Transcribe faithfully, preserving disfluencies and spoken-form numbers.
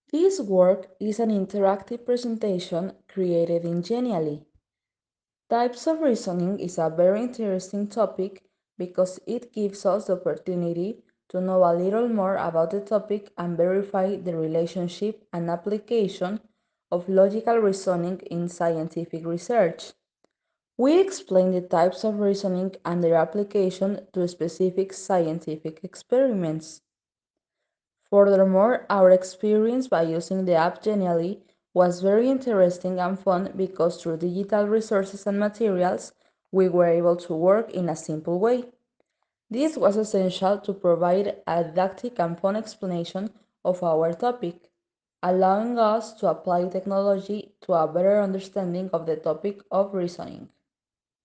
This work is an interactive presentation created in Genially. Types of reasoning is a very interesting topic because it gives us the opportunity to know a little more about the topic and verify the relationship and application of logical reasoning in scientific research. We explain the types of reasoning and their application to specific scientific experiments. Furthermore, our experience by using the app Genially was very interesting and fun because through digital resources and materials, we were able to work in a simple way. This was essential to provide a didactic and fun explanation of our topic, allowing us to apply technology to a better understanding of the topic of reasoning.